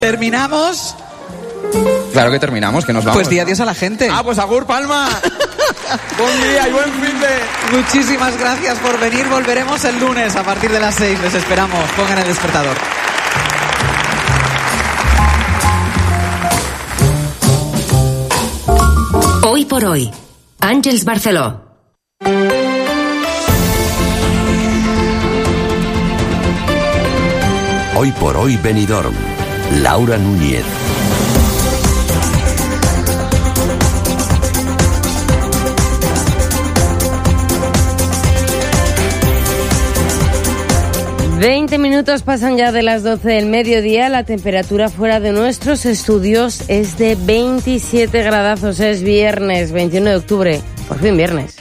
¿Terminamos? Claro que terminamos, que nos vamos. Pues di adiós a la gente. Pues agur, Palma. Buen día y buen fin de... Muchísimas gracias por venir. Volveremos el lunes a partir de las 6. Les esperamos. Pongan el despertador. Hoy por hoy, Àngels Barceló. Hoy por hoy Benidorm, Laura Núñez. ...20 minutos pasan ya de las 12 del mediodía... ...la temperatura fuera de nuestros estudios es de 27 gradazos... ...es viernes, 21 de octubre... ...por fin viernes.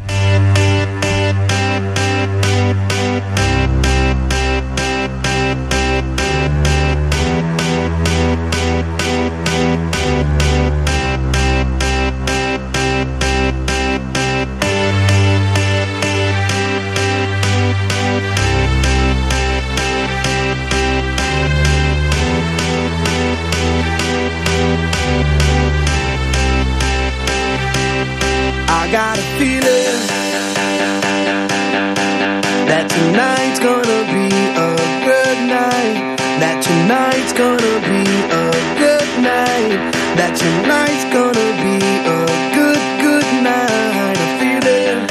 Got a feeling that tonight's gonna be a good night. That tonight's gonna be a good night. That tonight's gonna be a good night. A feeling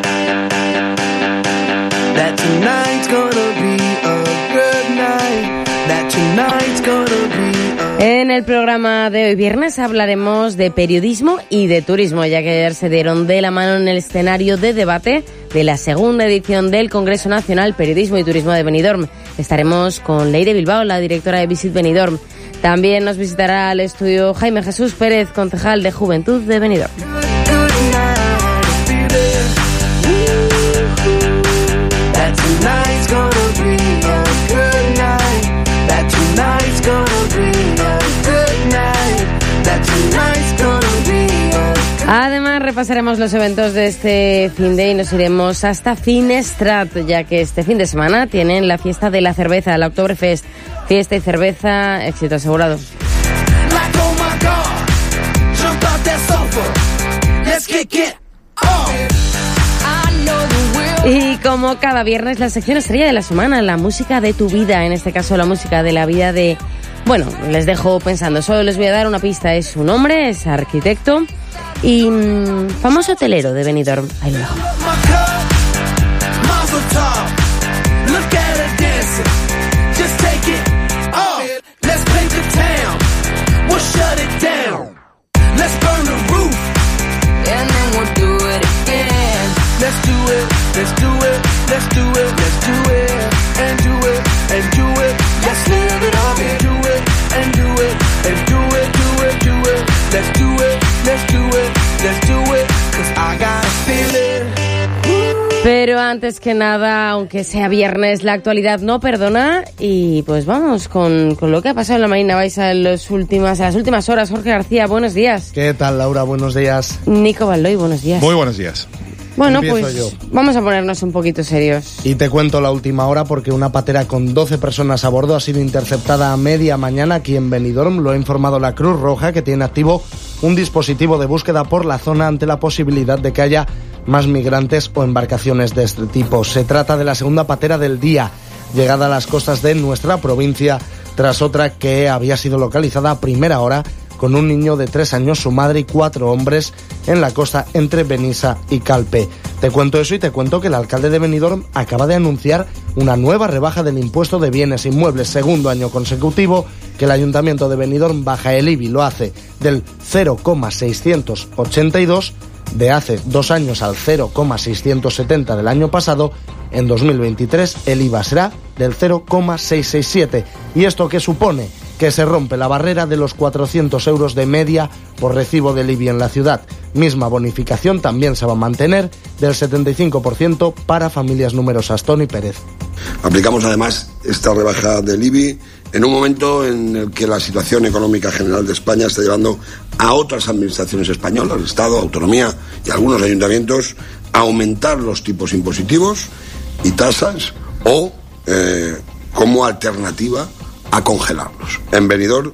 that tonight's gonna be a good night. That tonight's gonna be a... En el programa de hoy viernes hablaremos de periodismo y de turismo, ya que ayer se dieron de la mano en el escenario de debate de la segunda edición del Congreso Nacional Periodismo y Turismo de Benidorm. Estaremos con Leire Bilbao, la directora de Visit Benidorm. También nos visitará al estudio Jaime Jesús Pérez, concejal de Juventud de Benidorm. Además, repasaremos los eventos de este fin de y nos iremos hasta Finestrat, ya que este fin de semana tienen la fiesta de la cerveza, la Oktoberfest. Fiesta y cerveza, éxito asegurado. Y como cada viernes, la sección estrella de la semana, la música de tu vida, en este caso la música de la vida de... Bueno, les dejo pensando, solo les voy a dar una pista, es un hombre, es arquitecto y famoso hotelero de Benidorm. Ahí lo dejo. Pero antes que nada, aunque sea viernes, la actualidad no perdona y pues vamos con lo que ha pasado en la Marina Baixa en las últimas horas. Jorge García, buenos días. ¿Qué tal, Laura? Buenos días. Nico Baldoy, buenos días. Muy buenos días. Bueno, Empiezo pues yo. Vamos a ponernos un poquito serios. Y te cuento la última hora porque una patera con 12 personas a bordo ha sido interceptada a media mañana aquí en Benidorm. Lo ha informado la Cruz Roja, que tiene activo un dispositivo de búsqueda por la zona ante la posibilidad de que haya más migrantes o embarcaciones de este tipo. Se trata de la segunda patera del día, llegada a las costas de nuestra provincia, tras otra que había sido localizada a primera hora con un niño de 3 años, su madre y 4 hombres en la costa entre Benissa y Calpe. Te cuento eso y te cuento que el alcalde de Benidorm acaba de anunciar una nueva rebaja del impuesto de bienes inmuebles, segundo año consecutivo que el Ayuntamiento de Benidorm baja el IBI, lo hace del 0,682 de hace 2 años al 0,670 del año pasado. En 2023 el IVA será del 0,667. ¿Y esto qué supone? Que se rompe la barrera de los 400 euros de media por recibo del IBI en la ciudad. Misma bonificación también se va a mantener del 75% para familias numerosas. Tony Pérez. Aplicamos además esta rebaja del IBI en un momento en el que la situación económica general de España está llevando a otras administraciones españolas, el Estado, autonomía y algunos ayuntamientos a aumentar los tipos impositivos y tasas o como alternativa a congelarlos. En Benidorm